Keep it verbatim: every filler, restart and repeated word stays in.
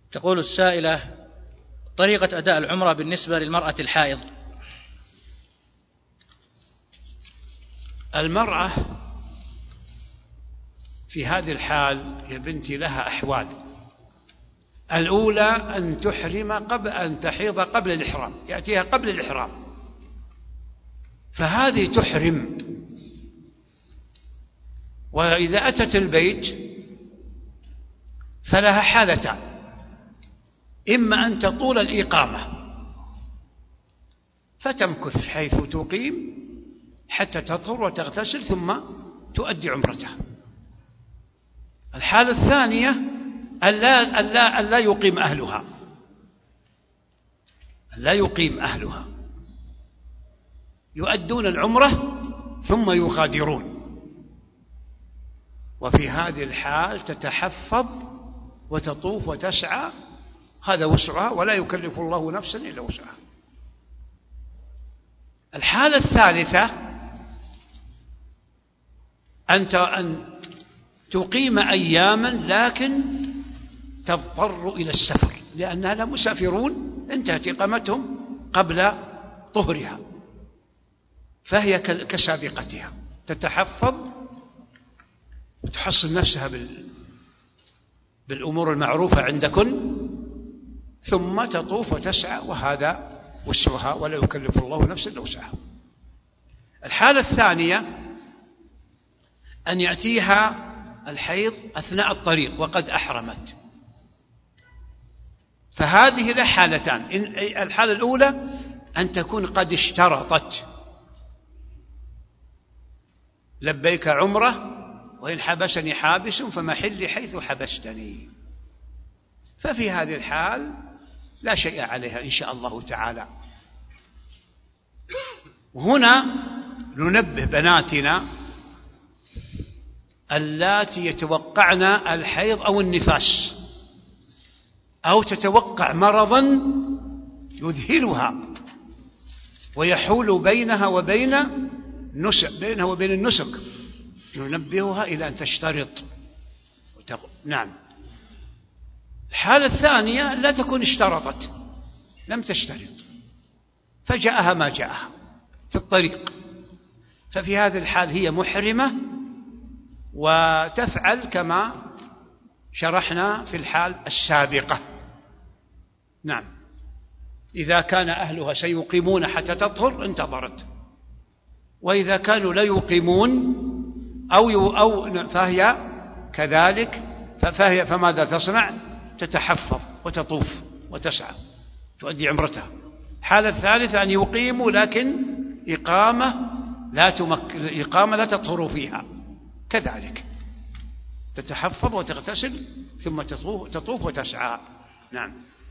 تقول السائلة: طريقة أداء العمرة بالنسبة للمرأة الحائض. المرأة في هذه الحال يا بنتي لها أحوال. الأولى أن تحرم قبل أن تحيض قبل الإحرام، يأتيها قبل الإحرام، فهذه تحرم. وإذا أتت البيت فلها حالتان: إما أن تطول الإقامة فتمكث حيث تقيم حتى تطهر وتغتسل ثم تؤدي عمرتها. الحالة الثانية ألا, ألا, ألا يقيم أهلها لا يقيم أهلها يؤدون العمرة ثم يغادرون، وفي هذه الحال تتحفظ وتطوف وتسعى، هذا وسعها، ولا يكلف الله نفسا إلا وسعها. الحالة الثالثة أنت أن تقيم أياما لكن تضطر إلى السفر، لأنها لا مسافرون انتهت إقامتهم قبل طهرها، فهي كسابقتها، تتحفظ وتحصن نفسها بالأمور المعروفة عندكن ثم تطوف وتسعى، وهذا وسعها ولا يكلف الله نفسا إلا وسعها. الحالة الثانية أن يأتيها الحيض أثناء الطريق وقد أحرمت، فهذه له حالتان: الحالة الأولى أن تكون قد اشترطت لبيك عمرة وإن حبسني حابس فمحلي حيث حبستني، ففي هذه الحال لا شيء عليها إن شاء الله تعالى. وهنا ننبه بناتنا اللاتي يتوقعن الحيض أو النفاس أو تتوقع مرضا يذهلها ويحول بينها وبين نسك بينها وبين النسك، ننبهها إلى أن تشترط وتق... نعم. الحالة الثانية لا تكون اشترطت، لم تشترط فجاءها ما جاءها في الطريق، ففي هذه الحال هي محرمة وتفعل كما شرحنا في الحال السابقة. نعم، إذا كان أهلها سيقيمون حتى تطهر انتظرت، وإذا كانوا لا يقيمون أو, أو فهي كذلك فهي فماذا تصنع؟ تتحفظ وتطوف وتسعى تؤدي عمرتها. الحالة الثالثة أن يقيموا لكن إقامة لا تمك... إقامة لا تطهر فيها، كذلك تتحفظ وتغتسل ثم تطوف, تطوف وتسعى. نعم.